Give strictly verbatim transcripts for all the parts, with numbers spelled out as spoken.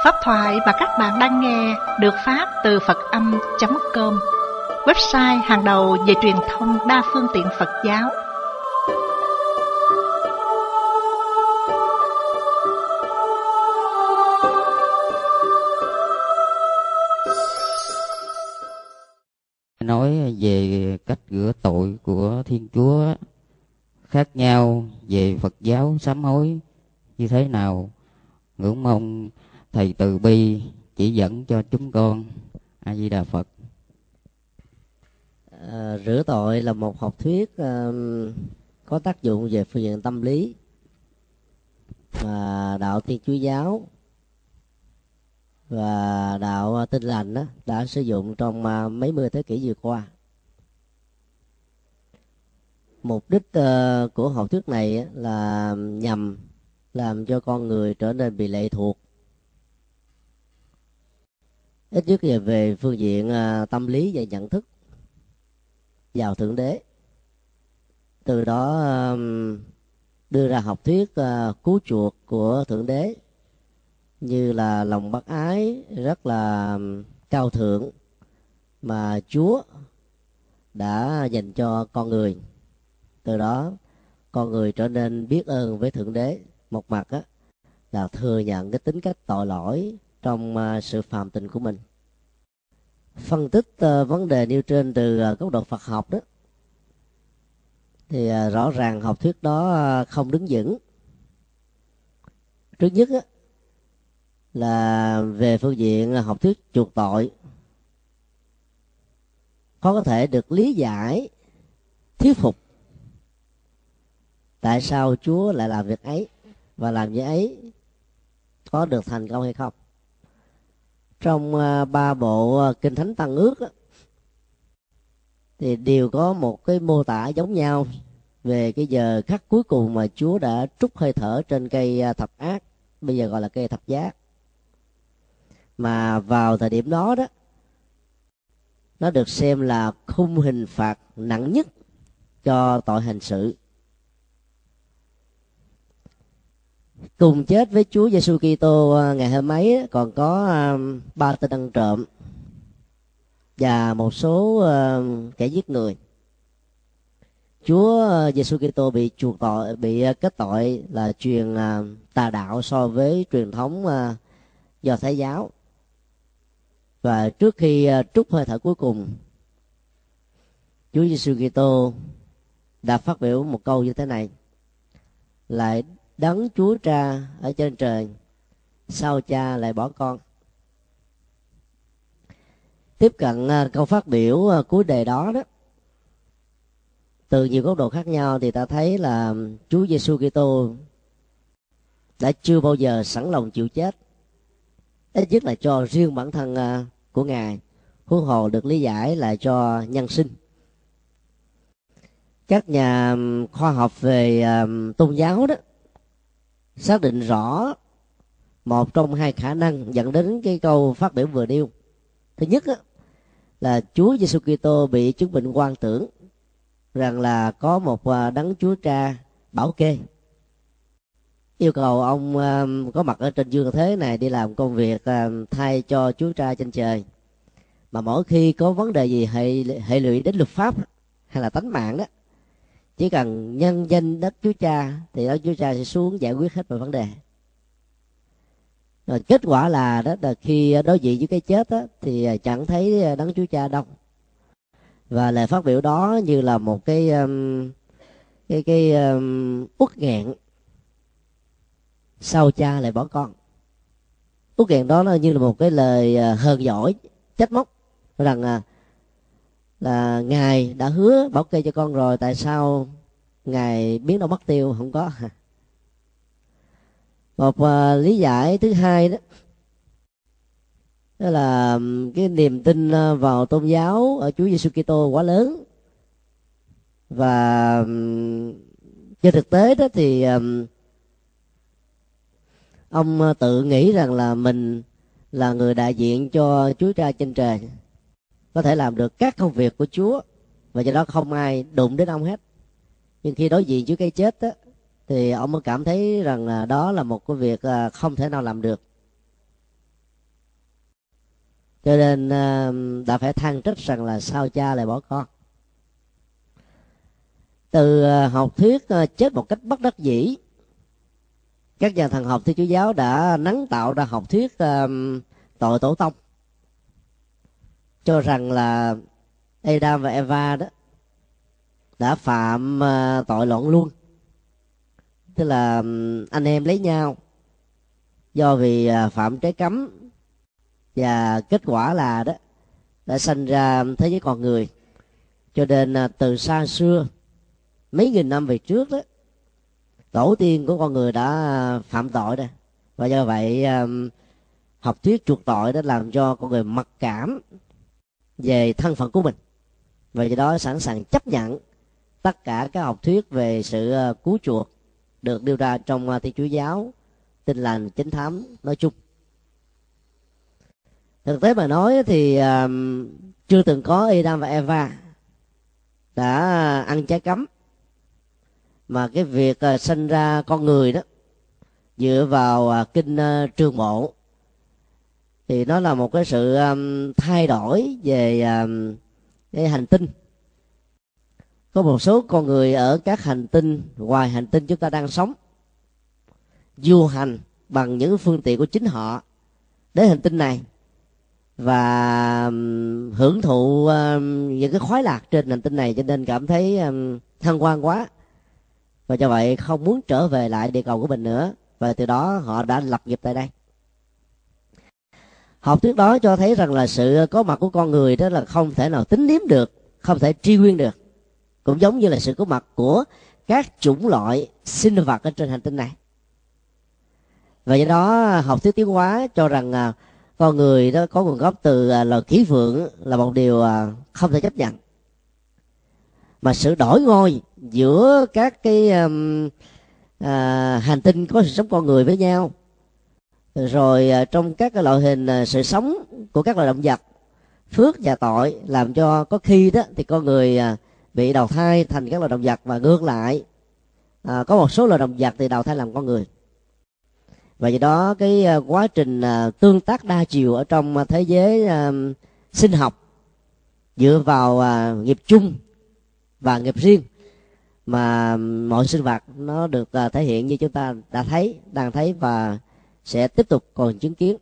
Pháp thoại mà các bạn đang nghe được phát từ Phật Âm chấm com, website hàng đầu về truyền thông đa phương tiện Phật giáo. Nói về cách rửa tội của Thiên Chúa khác nhau về Phật giáo sám hối như thế nào, ngưỡng mong thầy từ bi chỉ dẫn cho chúng con. A Di Đà Phật. À, rửa tội là một học thuyết uh, có tác dụng về phương diện tâm lý mà đạo Thiên Chúa giáo và đạo Tin Lành đó, đã sử dụng trong uh, mấy mươi thế kỷ vừa qua. Mục đích uh, của học thuyết này là nhằm làm cho con người trở nên bị lệ thuộc, ít nhất là về phương diện uh, tâm lý và nhận thức, vào Thượng Đế. Từ đó uh, đưa ra học thuyết uh, cứu chuộc của Thượng Đế như là lòng bác ái rất là cao thượng mà Chúa đã dành cho con người. Từ đó con người trở nên biết ơn với Thượng Đế. Một mặt á, là thừa nhận cái tính cách tội lỗi trong uh, sự phàm tình của mình. Phân tích uh, vấn đề nêu trên từ uh, góc độ Phật học đó, thì uh, rõ ràng học thuyết đó uh, không đứng vững. Trước nhất á, là về phương diện học thuyết chuộc tội, khó có thể được lý giải, thuyết phục tại sao Chúa lại làm việc ấy và làm như ấy có được thành công hay không. Trong uh, ba bộ uh, Kinh Thánh Tăng Ước á, thì đều có một cái mô tả giống nhau về cái giờ khắc cuối cùng mà Chúa đã trút hơi thở trên cây uh, thập ác, bây giờ gọi là cây thập giá. Mà vào thời điểm đó đó, nó được xem là khung hình phạt nặng nhất cho tội hình sự. Cùng chết với Chúa Giêsu Kitô ngày hôm ấy còn có uh, ba tên ăn trộm và một số uh, kẻ giết người. Chúa uh, Giêsu Kitô bị chuộc tội, bị uh, kết tội là truyền uh, tà đạo so với truyền thống uh, Do Thái giáo. Và trước khi uh, trút hơi thở cuối cùng, Chúa Giêsu Kitô đã phát biểu một câu như thế này: lại đấng Chúa Cha ở trên trời, sao Cha lại bỏ con? Tiếp cận uh, câu phát biểu uh, cuối đề đó đó, từ nhiều góc độ khác nhau, thì ta thấy là Chúa Giêsu Kitô đã chưa bao giờ sẵn lòng chịu chết, ít nhất là cho riêng bản thân uh, của Ngài, huống hồ được lý giải là cho nhân sinh. Các nhà khoa học về uh, tôn giáo đó xác định rõ một trong hai khả năng dẫn đến cái câu phát biểu vừa nêu. Thứ nhất á, là Chúa Giêsu Kitô bị chứng bệnh hoang tưởng rằng là có một đấng Chúa Cha bảo kê, yêu cầu ông uh, có mặt ở trên dương thế này đi làm công việc uh, thay cho Chúa Cha trên trời. Mà mỗi khi có vấn đề gì hệ hệ lụy đến luật pháp hay là tánh mạng đó, chỉ cần nhân danh đất Chúa Cha thì đó Chúa Cha sẽ xuống giải quyết hết mọi vấn đề. Rồi kết quả là đó là khi đối diện với cái chết đó, thì chẳng thấy đấng Chúa Cha đâu. Và lời phát biểu đó như là một cái um, cái cái um, uất nghẹn, sao Cha lại bỏ con. Uất nghẹn đó nó như là một cái lời hờn dỗi, trách móc rằng là, là Ngài đã hứa bảo kê cho con rồi, tại sao Ngài biến đâu mất tiêu không có. Một uh, lý giải thứ hai đó, đó là cái niềm tin vào tôn giáo ở Chúa Giêsu Kitô quá lớn. Và um, trên thực tế đó thì um, ông tự nghĩ rằng là mình là người đại diện cho Chúa Cha trên trời, có thể làm được các công việc của Chúa, và do đó không ai đụng đến ông hết. Nhưng khi đối diện với cái chết đó, thì ông mới cảm thấy rằng là đó là một cái việc không thể nào làm được. cho nên đã phải than trách rằng là sao cha lại bỏ con. Từ học thuyết chết một cách bất đắc dĩ, các nhà thần học Thiên Chúa giáo đã nắng tạo ra học thuyết tội tổ tông, cho rằng là Adam và Eva đó đã phạm tội loạn luân, tức là anh em lấy nhau do vì phạm trái cấm, và kết quả là đó đã sanh ra thế giới con người. Cho nên từ xa xưa, mấy nghìn năm về trước đó, tổ tiên của con người đã phạm tội đây, và do vậy học thuyết chuộc tội đã làm cho con người mặc cảm về thân phận của mình, và do đó sẵn sàng chấp nhận tất cả các học thuyết về sự cứu chuộc được đưa ra trong Thiên Chúa giáo Tin Lành Chánh Thám nói chung. Thực tế mà nói thì um, chưa từng có Adam và Eva đã ăn trái cấm, mà cái việc uh, sinh ra con người đó dựa vào uh, kinh uh, Trường Bộ thì nó là một cái sự um, thay đổi về um, cái hành tinh. Có một số con người ở các hành tinh ngoài hành tinh chúng ta đang sống du hành bằng những phương tiện của chính họ đến hành tinh này và hưởng thụ những cái khoái lạc trên hành tinh này, cho nên cảm thấy hân hoan quá, và do vậy không muốn trở về lại địa cầu của mình nữa, và từ đó họ đã lập nghiệp tại đây. Học thuyết đó cho thấy rằng là sự có mặt của con người đó là không thể nào tính điếm được, không thể truy nguyên được, cũng giống như là sự có mặt của các chủng loại sinh vật ở trên hành tinh này. Và do đó học thuyết tiến hóa cho rằng à, con người đó có nguồn gốc từ à, loài khỉ vượn là một điều à, không thể chấp nhận. Mà sự đổi ngôi giữa các cái à, à, hành tinh có sự sống con người với nhau, rồi à, trong các cái loại hình à, sự sống của các loài động vật, phước và tội làm cho có khi đó thì con người à, bị đào thai thành các loài động vật, và ngược lại à, có một số loài động vật thì đào thai làm con người. Và do đó cái quá trình tương tác đa chiều ở trong thế giới sinh học dựa vào nghiệp chung và nghiệp riêng mà mọi sinh vật nó được thể hiện như chúng ta đã thấy, đang thấy và sẽ tiếp tục còn chứng kiến.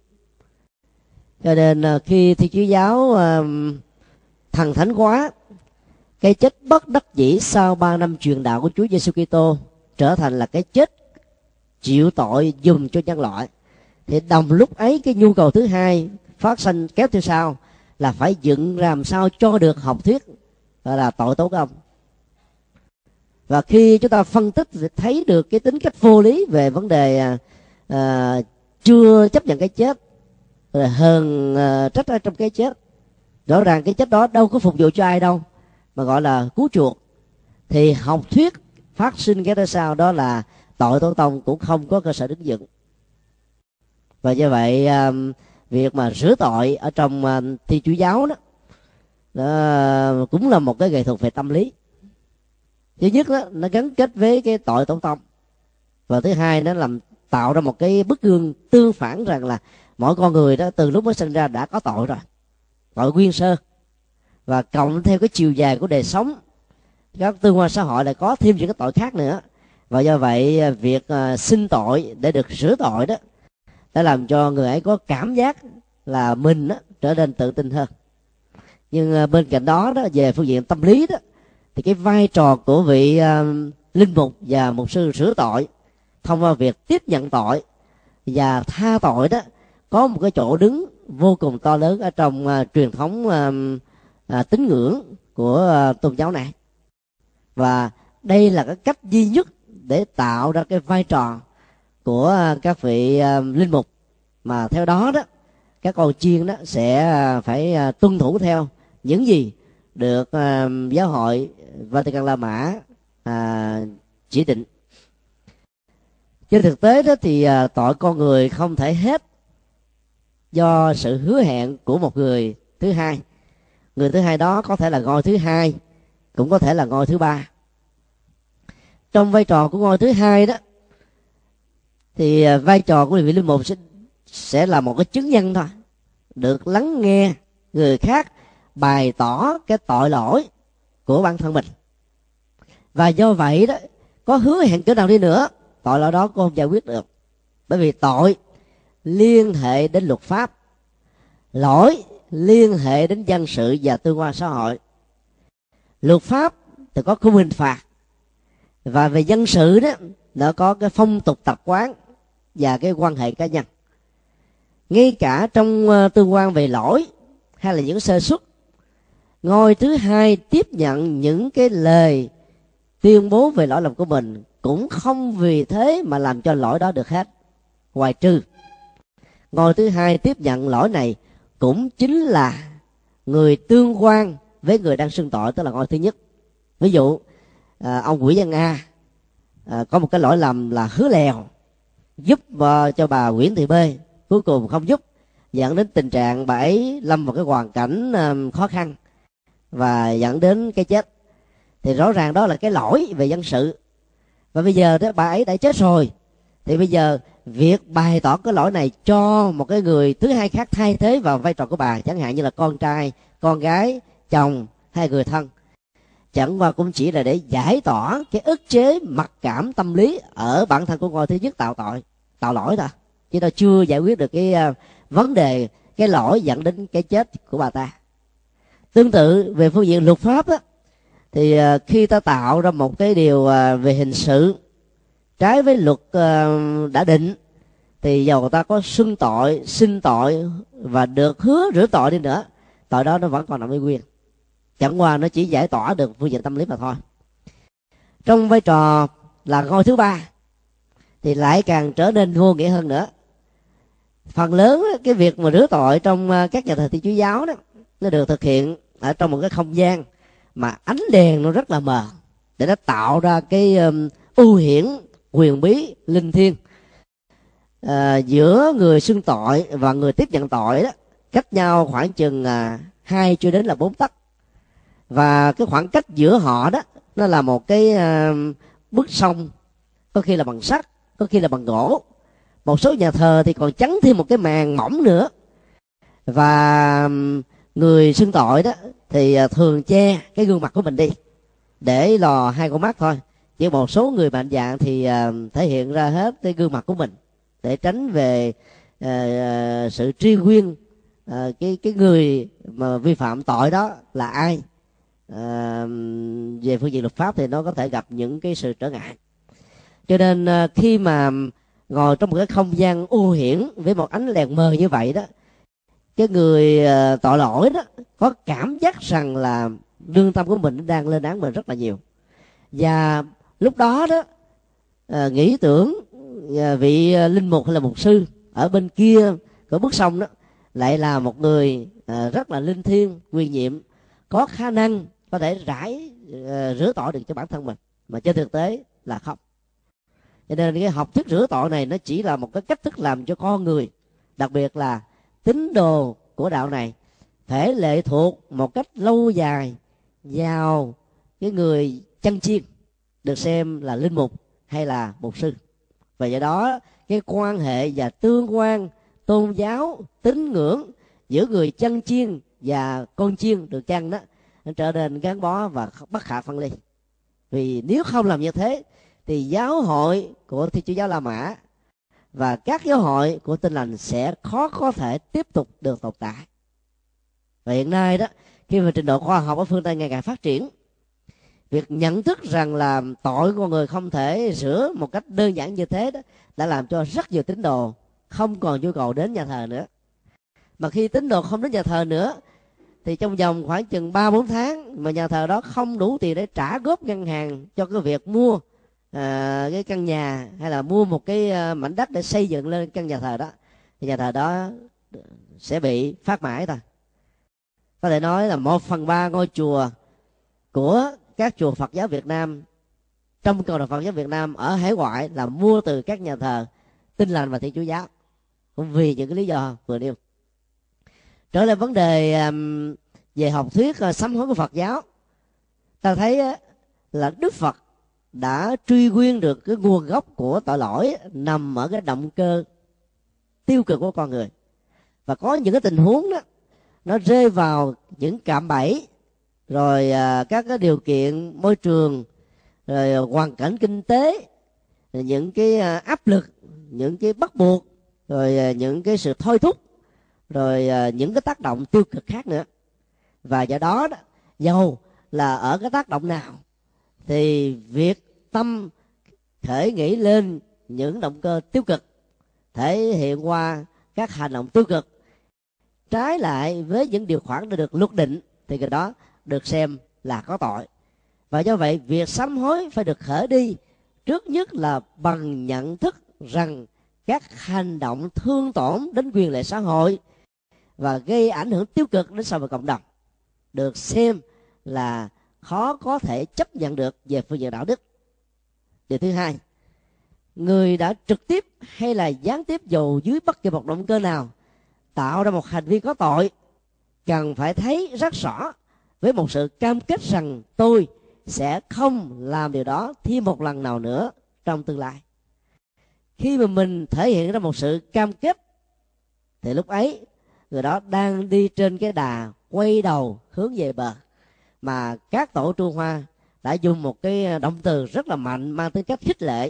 Cho nên khi Thiên Chúa giáo thần thánh hóa cái chết bất đắc dĩ sau ba năm truyền đạo của Chúa Giêsu Kitô trở thành là cái chết chịu tội dùm cho nhân loại, thì đồng lúc ấy cái nhu cầu thứ hai phát sinh kéo theo sau là phải dựng làm sao cho được học thuyết gọi là tội tố công. Và khi chúng ta phân tích thấy được cái tính cách vô lý về vấn đề à, chưa chấp nhận cái chết, rồi hờn à, trách ở trong cái chết, rõ ràng cái chết đó đâu có phục vụ cho ai đâu mà gọi là cứu chuộc, thì học thuyết phát sinh cái đó sau đó là tội tổ tông cũng không có cơ sở đứng vững. Và do vậy việc mà rửa tội ở trong Thiên Chúa giáo đó, đó cũng là một cái nghệ thuật về tâm lý. Thứ nhất đó, nó gắn kết với cái tội tổ tông, và thứ hai nó làm tạo ra một cái bức gương tương phản rằng là mỗi con người đó từ lúc mới sinh ra đã có tội rồi, tội nguyên sơ, và cộng theo cái chiều dài của đời sống, các tương quan xã hội lại có thêm những cái tội khác nữa. Và do vậy việc uh, xin tội để được rửa tội đó đã làm cho người ấy có cảm giác là mình đó, trở nên tự tin hơn. Nhưng uh, bên cạnh đó, đó về phương diện tâm lý đó, thì cái vai trò của vị uh, linh mục và mục sư rửa tội thông qua việc tiếp nhận tội và tha tội đó có một cái chỗ đứng vô cùng to lớn ở trong uh, truyền thống uh, uh, tín ngưỡng của uh, tôn giáo này. Và đây là cái cách duy nhất để tạo ra cái vai trò của các vị uh, linh mục, mà theo đó đó các con chiên đó sẽ uh, phải uh, tuân thủ theo những gì được uh, giáo hội Vatican La Mã uh, chỉ định. Trên thực tế đó thì uh, tội con người không thể hết do sự hứa hẹn của một người thứ hai. Người thứ hai đó có thể là ngôi thứ hai, cũng có thể là ngôi thứ ba. Trong vai trò của ngôi thứ hai đó thì vai trò của vị linh mục sẽ, sẽ là một cái chứng nhân thôi, được lắng nghe người khác bày tỏ cái tội lỗi của bản thân mình. Và do vậy đó, có hứa hẹn cỡ nào đi nữa, tội lỗi đó cô không giải quyết được. Bởi vì tội liên hệ đến luật pháp, lỗi liên hệ đến dân sự và tương quan xã hội. Luật pháp thì có khung hình phạt, và về dân sự đó nó có cái phong tục tập quán và cái quan hệ cá nhân. Ngay cả trong tương quan về lỗi hay là những sơ suất, ngôi thứ hai tiếp nhận những cái lời tuyên bố về lỗi lầm của mình cũng không vì thế mà làm cho lỗi đó được hết, ngoài trừ ngôi thứ hai tiếp nhận lỗi này cũng chính là người tương quan với người đang xưng tội, tức là ngôi thứ nhất. Ví dụ à, ông Nguyễn Văn A à, có một cái lỗi lầm là hứa lèo giúp uh, cho bà Nguyễn Thị B, cuối cùng không giúp, dẫn đến tình trạng bà ấy lâm vào cái hoàn cảnh uh, khó khăn và dẫn đến cái chết. Thì rõ ràng đó là cái lỗi về dân sự. Và bây giờ đó bà ấy đã chết rồi, thì bây giờ việc bày tỏ cái lỗi này cho một cái người thứ hai khác thay thế vào vai trò của bà, chẳng hạn như là con trai, con gái, chồng hay người thân, chẳng qua cũng chỉ là để giải tỏa cái ức chế mặc cảm tâm lý ở bản thân của ngôi thứ nhất tạo tội, tạo lỗi thôi, chứ nó chưa giải quyết được cái uh, vấn đề, cái lỗi dẫn đến cái chết của bà ta. Tương tự về phương diện luật pháp á, thì uh, khi ta tạo ra một cái điều uh, về hình sự trái với luật uh, đã định, thì dầu ta có xưng tội, xin tội và được hứa rửa tội đi nữa, tội đó nó vẫn còn nằm y nguyên, chẳng qua nó chỉ giải tỏa được phương diện tâm lý mà thôi. Trong vai trò là ngôi thứ ba thì lại càng trở nên vô nghĩa hơn nữa. Phần lớn cái việc mà rửa tội trong các nhà thờ Thiên Chúa giáo đó, nó được thực hiện ở trong một cái không gian mà ánh đèn nó rất là mờ, để nó tạo ra cái um, ưu hiển quyền bí linh thiêng à, giữa người xưng tội và người tiếp nhận tội đó, cách nhau khoảng chừng à, hai cho đến là bốn tấc. Và cái khoảng cách giữa họ đó nó là một cái uh, bức sông, có khi là bằng sắt, có khi là bằng gỗ. Một số nhà thờ thì còn chắn thêm một cái màn mỏng nữa. Và người xưng tội đó thì thường che cái gương mặt của mình đi để lò hai con mắt thôi. Chỉ một số người mạnh dạn thì uh, thể hiện ra hết cái gương mặt của mình để tránh về uh, uh, sự truy nguyên uh, cái cái người mà vi phạm tội đó là ai. À, về phương diện luật pháp thì nó có thể gặp những cái sự trở ngại. Cho nên à, khi mà ngồi trong một cái không gian u hiển với một ánh đèn mờ như vậy đó, cái người à, tội lỗi đó có cảm giác rằng là lương tâm của mình đang lên án mình rất là nhiều. Và lúc đó đó à, nghĩ tưởng à, vị linh mục hay là mục sư ở bên kia của bức sông đó lại là một người à, rất là linh thiêng, quyền nhiệm, có khả năng có thể rải uh, rửa tội được cho bản thân mình, mà trên thực tế là không. Cho nên cái học thuyết rửa tội này nó chỉ là một cái cách thức làm cho con người, đặc biệt là tín đồ của đạo này, phải lệ thuộc một cách lâu dài vào cái người chân chiên được xem là linh mục hay là mục sư. Và do đó cái quan hệ và tương quan tôn giáo, tín ngưỡng giữa người chân chiên và con chiên được chăng đó, nó trở nên gắn bó và bất khả phân ly. Vì nếu không làm như thế thì giáo hội của Thiên Chúa giáo La Mã và các giáo hội của Tin Lành sẽ khó có thể tiếp tục được tồn tại. Và hiện nay đó, khi mà trình độ khoa học ở phương Tây ngày càng phát triển, việc nhận thức rằng là tội của con người không thể rửa một cách đơn giản như thế đó đã làm cho rất nhiều tín đồ không còn nhu cầu đến nhà thờ nữa. Mà khi tín đồ không đến nhà thờ nữa thì trong vòng khoảng chừng ba bốn tháng mà nhà thờ đó không đủ tiền để trả góp ngân hàng cho cái việc mua à, cái căn nhà hay là mua một cái mảnh đất để xây dựng lên căn nhà thờ đó, thì nhà thờ đó sẽ bị phát mãi thôi. Có thể nói là một phần ba ngôi chùa của các chùa Phật giáo Việt Nam trong cộng đồng Phật giáo Việt Nam ở hải ngoại là mua từ các nhà thờ Tin Lành và Thiên Chúa giáo, cũng vì những cái lý do vừa nêu. Trở lại vấn đề um, về học thuyết uh, sám hối của Phật giáo, ta thấy uh, là Đức Phật đã truy nguyên được cái nguồn gốc của tội lỗi nằm ở cái động cơ tiêu cực của con người. Và có những cái tình huống đó nó rơi vào những cạm bẫy, rồi à, các cái điều kiện môi trường, rồi hoàn cảnh kinh tế, rồi những cái à, áp lực, những cái bắt buộc, rồi à, những cái sự thôi thúc, rồi à, những cái tác động tiêu cực khác nữa. Và do đó, đó dầu là ở cái tác động nào thì việc tâm khởi nghĩ lên những động cơ tiêu cực, thể hiện qua các hành động tiêu cực trái lại với những điều khoản đã được luật định, thì cái đó được xem là có tội. Và do vậy việc sám hối phải được khởi đi trước nhất là bằng nhận thức rằng các hành động thương tổn đến quyền lợi xã hội và gây ảnh hưởng tiêu cực đến xã hội cộng đồng được xem là khó có thể chấp nhận được về phương diện đạo đức. Điều thứ hai, người đã trực tiếp hay là gián tiếp dù dưới bất kỳ một động cơ nào tạo ra một hành vi có tội cần phải thấy rất rõ với một sự cam kết rằng tôi sẽ không làm điều đó thêm một lần nào nữa trong tương lai. Khi mà mình thể hiện ra một sự cam kết thì lúc ấy người đó đang đi trên cái đà quay đầu hướng về bờ, mà các tổ Trung Hoa đã dùng một cái động từ rất là mạnh mang tính cách khích lệ.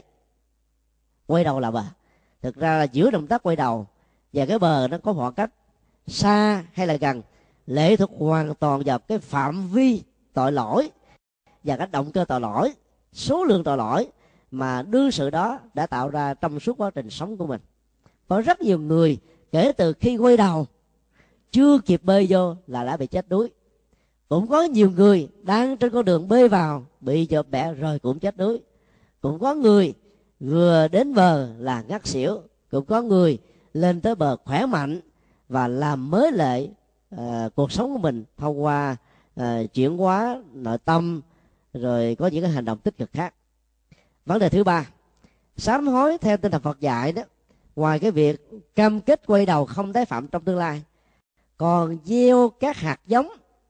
Quay đầu là bờ. Thực ra là giữa động tác quay đầu và cái bờ nó có khoảng cách xa hay là gần, lệ thuộc hoàn toàn vào cái phạm vi tội lỗi và cái động cơ tội lỗi, số lượng tội lỗi mà đương sự đó đã tạo ra trong suốt quá trình sống của mình. Có rất nhiều người kể từ khi quay đầu chưa kịp bơi vô là đã bị chết đuối. Cũng có nhiều người đang trên con đường bơi vào bị chợp bẻ rồi cũng chết đuối. Cũng có người vừa đến bờ là ngất xỉu. Cũng có người lên tới bờ khỏe mạnh và làm mới lại uh, cuộc sống của mình thông qua uh, chuyển hóa nội tâm, rồi có những cái hành động tích cực khác. Vấn đề thứ ba, sám hối theo tinh thần Phật dạy đó, ngoài cái việc cam kết quay đầu không tái phạm trong tương lai, còn gieo các hạt giống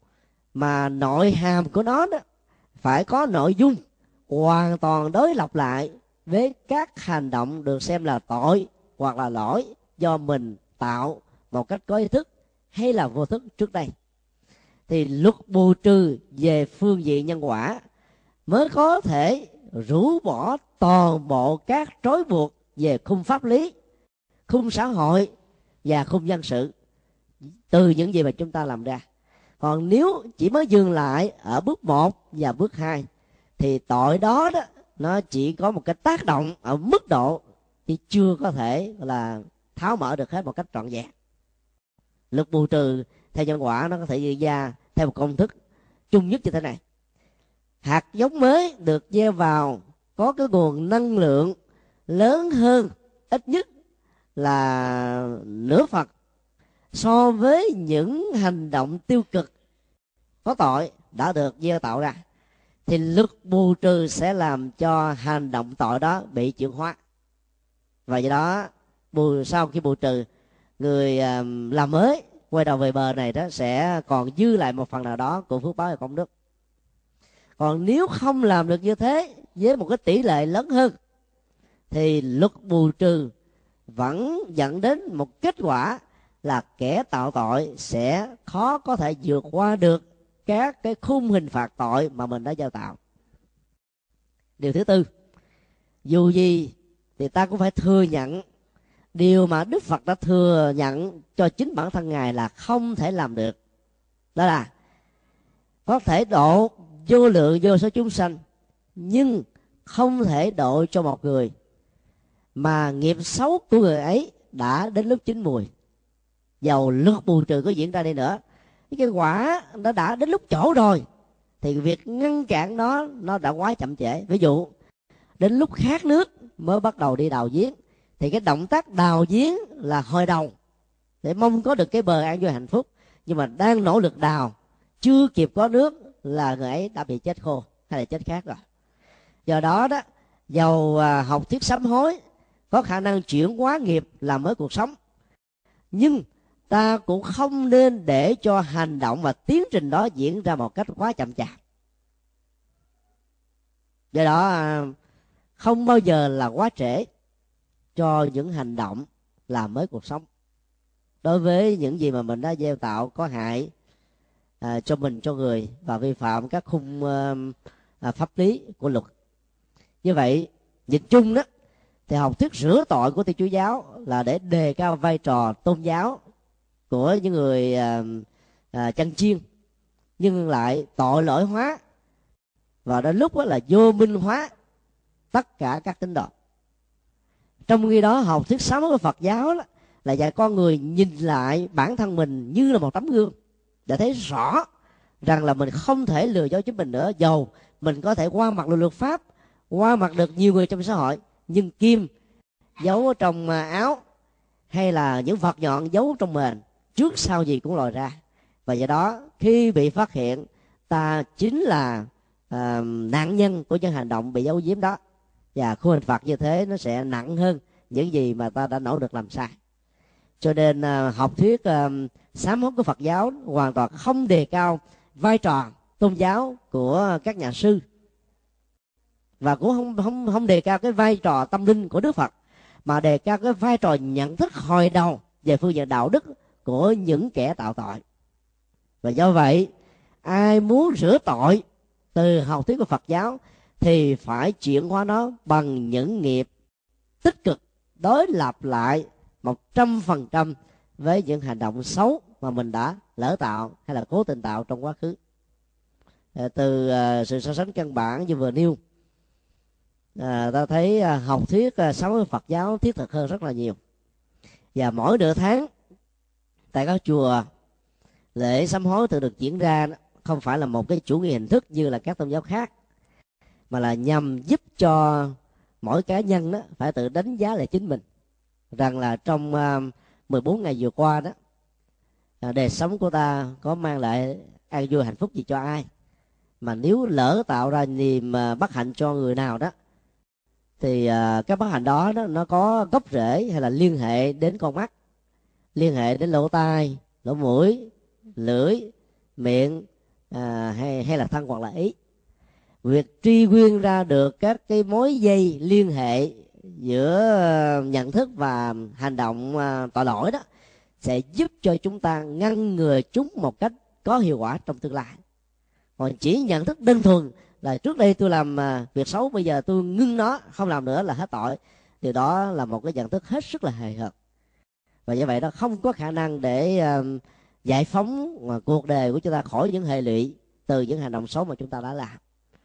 mà nội hàm của nó đó phải có nội dung hoàn toàn đối lập lại với các hành động được xem là tội hoặc là lỗi do mình tạo một cách có ý thức hay là vô thức trước đây. Thì luật bù trừ về phương diện nhân quả mới có thể rũ bỏ toàn bộ các trói buộc về khung pháp lý, khung xã hội và khung dân sự từ những gì mà chúng ta làm ra. Còn nếu chỉ mới dừng lại ở bước một và bước hai thì tội đó đó nó chỉ có một cái tác động ở mức độ thì chưa có thể là tháo mở được hết một cách trọn vẹn. Luật bù trừ theo nhân quả nó có thể diễn ra theo một công thức chung nhất như thế này: hạt giống mới được gieo vào có cái nguồn năng lượng lớn hơn ít nhất là nửa phần so với những hành động tiêu cực có tội đã được gieo tạo ra, thì luật bù trừ sẽ làm cho hành động tội đó bị chuyển hóa. Và do đó bù sau khi bù trừ, người làm mới quay đầu về bờ này đó sẽ còn dư lại một phần nào đó của phước báo và công đức. Còn nếu không làm được như thế với một cái tỷ lệ lớn hơn thì luật bù trừ vẫn dẫn đến một kết quả là kẻ tạo tội sẽ khó có thể vượt qua được các cái khung hình phạt tội mà mình đã gieo tạo. Điều thứ tư, dù gì thì ta cũng phải thừa nhận điều mà Đức Phật đã thừa nhận cho chính bản thân Ngài là không thể làm được. Đó là có thể độ vô lượng vô số chúng sanh, nhưng không thể độ cho một người mà nghiệp xấu của người ấy đã đến lúc chín mùi. Dầu luật bù trừ có diễn ra đi nữa, cái quả nó đã đến lúc chỗ rồi thì việc ngăn cản nó nó đã quá chậm trễ. Ví dụ đến lúc khát nước mới bắt đầu đi đào giếng thì cái động tác đào giếng là hồi đầu để mong có được cái bờ an vui hạnh phúc, nhưng mà đang nỗ lực đào chưa kịp có nước là người ấy đã bị chết khô hay là chết khát rồi. Do đó đó, dầu học thuyết sám hối có khả năng chuyển hóa nghiệp làm mới cuộc sống, nhưng ta cũng không nên để cho hành động và tiến trình đó diễn ra một cách quá chậm chạp. Do đó không bao giờ là quá trễ cho những hành động làm mới cuộc sống. đối với những gì mà mình đã gieo tạo có hại à, cho mình, cho người, và vi phạm các khung à, à, pháp lý của luật. Như vậy nhìn chung đó thì học thuyết rửa tội của Thiên Chúa giáo là để đề cao vai trò tôn giáo của những người à, à, chăn chiên, nhưng lại tội lỗi hóa và đến lúc đó là vô minh hóa tất cả các tín đồ. Trong khi đó học thuyết sám hối của Phật giáo đó là dạy con người nhìn lại bản thân mình như là một tấm gương để thấy rõ rằng là mình không thể lừa dối chính mình nữa. Dầu mình có thể qua mặt được luật pháp, qua mặt được nhiều người trong xã hội, nhưng kim giấu ở trong áo hay là những vật nhọn giấu trong mền, trước sau gì cũng lòi ra. Và do đó khi bị phát hiện, ta chính là à, nạn nhân của những hành động bị giấu giếm đó, và khung hình phạt như thế nó sẽ nặng hơn những gì mà ta đã nỗ lực làm sai. Cho nên à, học thuyết à, sám hối của Phật giáo hoàn toàn không đề cao vai trò tôn giáo của các nhà sư, và cũng không không không đề cao cái vai trò tâm linh của Đức Phật, mà đề cao cái vai trò nhận thức hồi đầu về phương diện đạo đức của những kẻ tạo tội. Và do vậy, ai muốn rửa tội từ học thuyết của Phật giáo thì phải chuyển hóa nó bằng những nghiệp tích cực đối lập lại một trăm phần trăm với những hành động xấu mà mình đã lỡ tạo hay là cố tình tạo trong quá khứ. Từ uh, sự so sánh căn bản như vừa nêu, à, ta thấy uh, học thuyết uh, sám hối Phật giáo thiết thực hơn rất là nhiều. Và mỗi nửa tháng tại các chùa, lễ sám hối thường được diễn ra không phải là một cái chủ nghĩa hình thức như là các tôn giáo khác, mà là nhằm giúp cho mỗi cá nhân đó phải tự đánh giá lại chính mình, rằng là trong uh, mười bốn ngày vừa qua đó, uh, đời sống của ta có mang lại an vui hạnh phúc gì cho ai. Mà nếu lỡ tạo ra niềm uh, bất hạnh cho người nào đó, thì uh, cái bất hạnh đó, đó nó có gốc rễ hay là liên hệ đến con mắt, liên hệ đến lỗ tai, lỗ mũi, lưỡi, miệng, à, hay hay là thân hoặc là ý. Việc truy nguyên ra được các cái mối dây liên hệ giữa nhận thức và hành động tội lỗi đó sẽ giúp cho chúng ta ngăn ngừa chúng một cách có hiệu quả trong tương lai. Còn chỉ nhận thức đơn thuần là trước đây tôi làm việc xấu, bây giờ tôi ngưng nó, không làm nữa là hết tội, thì đó là một cái nhận thức hết sức là hời hợt. Và như vậy đó không có khả năng để uh, giải phóng cuộc đời của chúng ta khỏi những hệ lụy từ những hành động xấu mà chúng ta đã làm.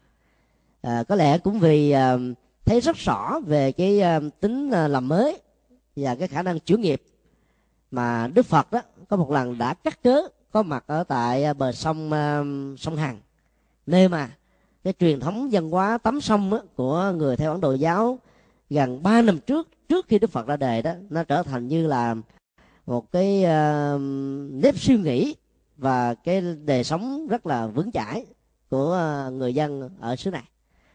À, có lẽ cũng vì uh, thấy rất rõ về cái uh, tính uh, làm mới và cái khả năng chuyển nghiệp mà Đức Phật đó có một lần đã cắt cớ có mặt ở tại uh, bờ sông uh, sông Hằng, nơi mà cái truyền thống văn hóa tắm sông đó, của người theo Ấn Độ giáo gần ba năm trước trước khi Đức Phật ra đời đó, nó trở thành như là một cái uh, nếp suy nghĩ và cái đời sống rất là vững chãi của uh, người dân ở xứ này.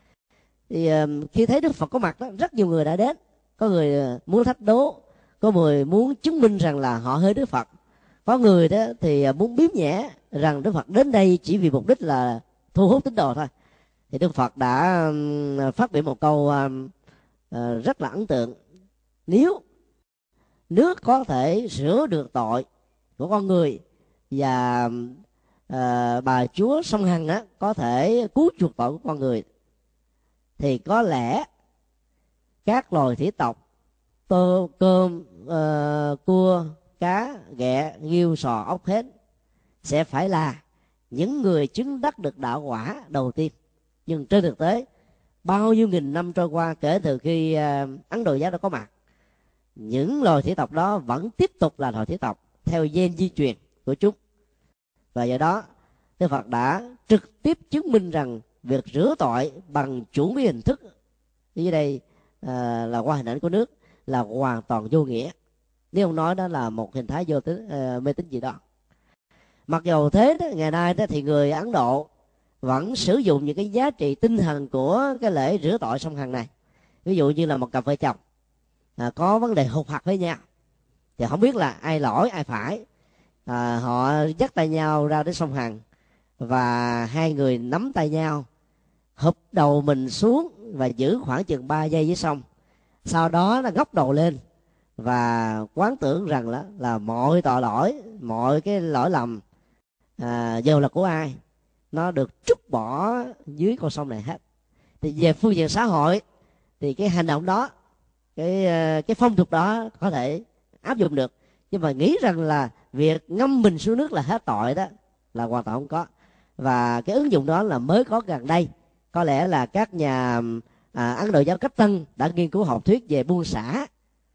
Thì uh, khi thấy Đức Phật có mặt đó, rất nhiều người đã đến. Có người uh, muốn thách đố, có người muốn chứng minh rằng là họ hơi Đức Phật, có người đó thì uh, muốn biếm nhẹ rằng Đức Phật đến đây chỉ vì mục đích là thu hút tín đồ thôi. Thì Đức Phật đã uh, phát biểu một câu uh, uh, rất là ấn tượng: nếu nước có thể rửa được tội của con người, và uh, bà Chúa sông Hằng á có thể cứu chuộc tội của con người, thì có lẽ các loài thủy tộc, tôm, cơm, uh, cua, cá, ghẹ, nghêu, sò, ốc hến sẽ phải là những người chứng đắc được đạo quả đầu tiên. Nhưng trên thực tế, bao nhiêu nghìn năm trôi qua kể từ khi uh, Ấn Độ giáo đã có mặt, những loài thủy tộc đó vẫn tiếp tục là loài thủy tộc theo gen di truyền của chúng. Và do đó Đức Phật đã trực tiếp chứng minh rằng việc rửa tội bằng chủ nghĩa hình thức, dưới đây à, là qua hình ảnh của nước, là hoàn toàn vô nghĩa, nếu ông nói đó là một hình thái vô tính à, mê tín dị đoan. Mặc dù thế đó, ngày nay đó thì người Ấn Độ vẫn sử dụng những cái giá trị tinh thần của cái lễ rửa tội sông Hằng này. Ví dụ như là một cặp vợ chồng à, có vấn đề hụt hặc với nhau, thì không biết là ai lỗi ai phải, à, họ dắt tay nhau ra đến sông Hằng, và hai người nắm tay nhau, hụp đầu mình xuống và giữ khoảng chừng ba giây dưới sông. Sau đó là ngóc đầu lên và quán tưởng rằng là, là mọi tội lỗi, mọi cái lỗi lầm à, dù là của ai, nó được trút bỏ dưới con sông này hết. Thì về phương diện xã hội thì cái hành động đó, cái cái phong tục đó có thể áp dụng được, nhưng mà nghĩ rằng là việc ngâm mình xuống nước là hết tội đó là hoàn toàn không có. Và cái ứng dụng đó là mới có gần đây. Có lẽ là các nhà à, Ấn Độ giáo cách tân đã nghiên cứu học thuyết về buông xả,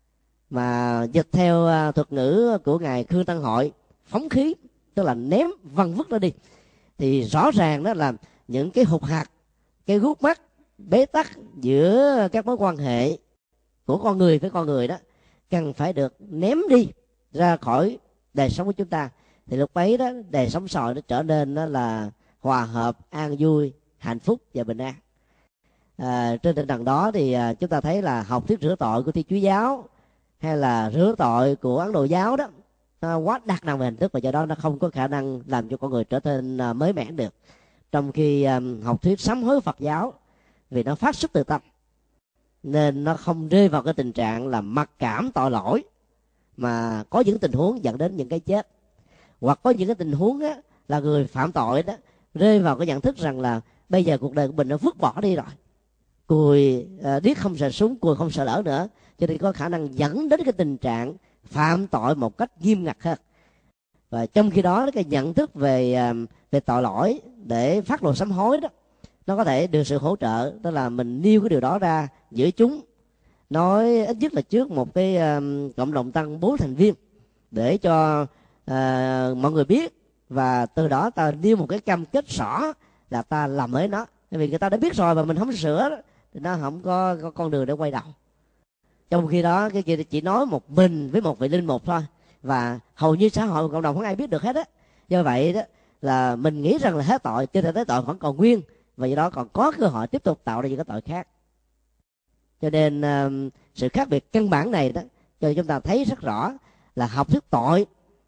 mà dịch theo uh, thuật ngữ của ngài Khương Tăng Hội, phóng khí, tức là ném văng vứt nó đi. Thì rõ ràng đó là những cái hụt hạt, cái gút mắt, bế tắc giữa các mối quan hệ của con người với con người đó cần phải được ném đi ra khỏi đời sống của chúng ta. Thì lúc ấy đó đời sống xã hội nó trở nên đó là hòa hợp, an vui, hạnh phúc và bình an. À, trên tinh thần đó thì à, chúng ta thấy là học thuyết rửa tội của Thiên Chúa giáo hay là rửa tội của Ấn Độ giáo đó nó quá đặc năng về hình thức, và do đó nó không có khả năng làm cho con người trở nên à, mới mẻ được. Trong khi à, học thuyết sám hối Phật giáo vì nó phát xuất từ tâm, nên nó không rơi vào cái tình trạng là mặc cảm tội lỗi, mà có những tình huống dẫn đến những cái chết, hoặc có những cái tình huống á, là người phạm tội đó rơi vào cái nhận thức rằng là bây giờ cuộc đời của mình nó vứt bỏ đi rồi, cùi à, điếc không sợ súng, cùi không sợ lỡ nữa, cho nên có khả năng dẫn đến cái tình trạng phạm tội một cách nghiêm ngặt hơn. Và trong khi đó cái nhận thức về về tội lỗi để phát lộ sám hối đó, nó có thể được sự hỗ trợ, tức là mình nêu cái điều đó ra giữa chúng, nói ít nhất là trước một cái um, cộng đồng tăng bốn thành viên, để cho uh, mọi người biết, và từ đó ta nêu một cái cam kết rõ là ta làm mới nó. Bởi vì người ta đã biết rồi mà mình không sửa đó, thì nó không có, có con đường để quay đầu. Trong khi đó cái kia chỉ nói một mình với một vị linh mục thôi, và hầu như xã hội cộng đồng không ai biết được hết á. Do vậy đó là mình nghĩ rằng là hết tội, trên thực tế tội vẫn còn nguyên, và do đó còn có cơ hội tiếp tục tạo ra những cái tội khác. Cho nên uh, sự khác biệt căn bản này đó cho chúng ta thấy rất rõ là học thuyết tội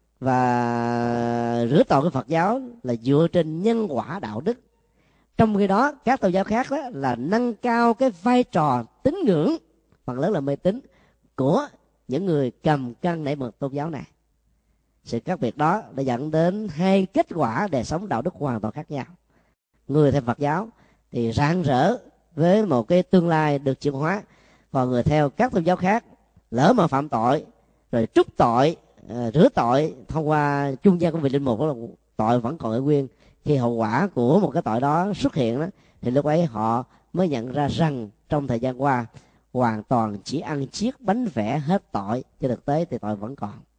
và rửa tội của Phật giáo là dựa trên nhân quả đạo đức. Trong khi đó các tôn giáo khác đó là nâng cao cái vai trò tín ngưỡng, phần lớn là mê tín, của những người cầm cân nảy mực tôn giáo này. Sự khác biệt đó đã dẫn đến hai kết quả đời sống đạo đức hoàn toàn khác nhau. Người theo Phật giáo thì rạng rỡ với một cái tương lai được chuyển hóa, còn người theo các tôn giáo khác lỡ mà phạm tội rồi trút tội, uh, rửa tội thông qua trung gian của vị linh mục, đó là tội vẫn còn ở nguyên. Khi hậu quả của một cái tội đó xuất hiện đó, thì lúc ấy họ mới nhận ra rằng trong thời gian qua hoàn toàn chỉ ăn chiếc bánh vẽ hết tội, trên thực tế thì tội vẫn còn.